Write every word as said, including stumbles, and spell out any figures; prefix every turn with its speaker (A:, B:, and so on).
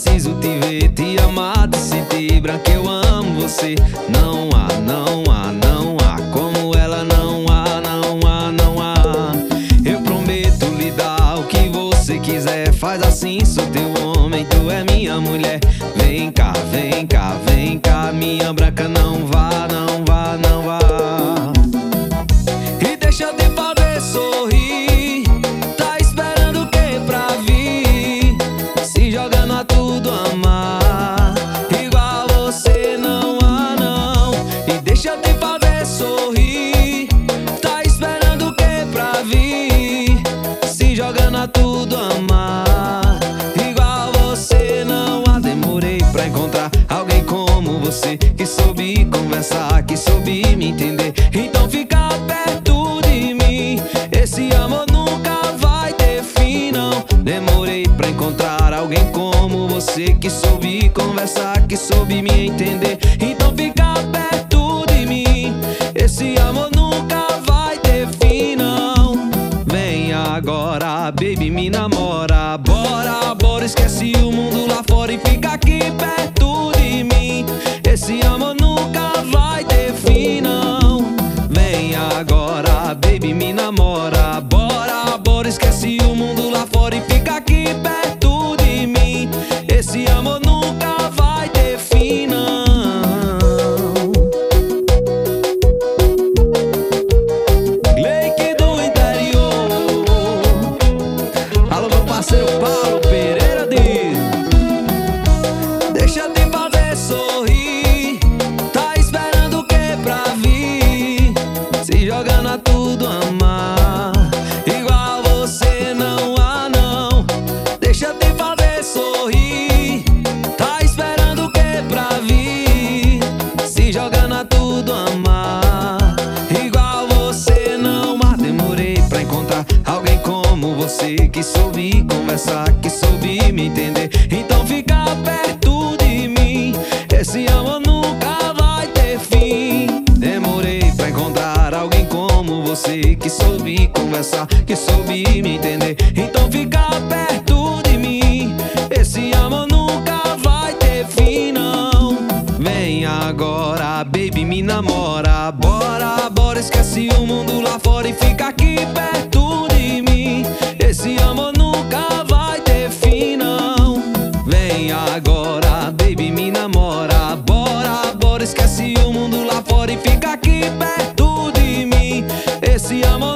A: preciso te ver, te amar, te sentir branca. Eu amo você. Não há, não há, não há como ela. Não há, não há, não há. Eu prometo lhe dar o que você quiser. Faz assim, sou teu homem, tu é minha mulher. Vem cá, vem cá, vem cá, minha branca. Não vá, não vá, não vá. E deixa eu te fazer sorrir. Tá esperando o que pra vir? Se jogando a tudo amar. Igual você não há, não. E deixa eu te fazer sorrir. Tá esperando o que pra vir? Se jogando a tudo amar. Igual você não há. Demorei pra encontrar alguém como você, que soube conversar, que soube me entender. Então fica perto de mim. Esse amor nunca vai ter fim, não. Demorei pra encontrar alguém como você, que soube conversar, que soube me entender. Então fica perto de mim. Esse amor nunca vai ter fim, não. Vem agora, baby, me namora. Bora, bora, esquece o mundo lá fora e fica aqui perto de mim. Esse amor nunca vai ter fim, não. Vem agora, baby, me namora. Bora, bora, esquece o mundo lá fora e fica aqui perto de mim. Esse amor nunca vai ter fim, não. Lake do interior. Alô, meu parceiro Paulo Pereira diz: deixa eu te fazer sorrir. Tá esperando o que pra vir? Se jogando a tudo amar. Igual você não há, não. Deixa eu te fazer sorrir. Tá esperando o que pra vir? Se jogando a tudo amar. Igual você não há. Demorei pra encontrar alguém como você, que soube conversar, que soube me entender. Então fica perto de mim. Esse amor nunca vai ter fim. Demorei pra encontrar alguém como você, que soube conversar, que soube me entender. Então fica perto de mim. Esse amor nunca vai ter fim, não. Vem agora, baby, me namora. Bora, bora, esquece o mundo lá fora e fica aqui perto de mim. Esse amor nunca vai ter fim, não. Vem agora, baby, me namora. Bora, bora, esquece o mundo lá fora e fica aqui perto de mim. Esse amor